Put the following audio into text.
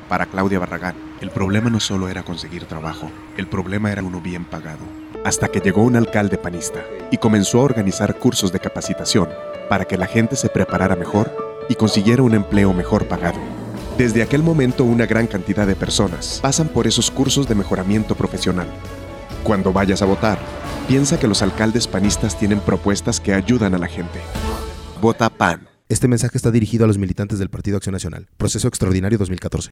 Para Claudia Barragán, el problema no solo era conseguir trabajo, el problema era uno bien pagado. Hasta que llegó un alcalde panista y comenzó a organizar cursos de capacitación para que la gente se preparara mejor y consiguiera un empleo mejor pagado. Desde aquel momento, una gran cantidad de personas pasan por esos cursos de mejoramiento profesional. Cuando vayas a votar, piensa que los alcaldes panistas tienen propuestas que ayudan a la gente. Vota PAN. Este mensaje está dirigido a los militantes del Partido Acción Nacional. Proceso Extraordinario 2014.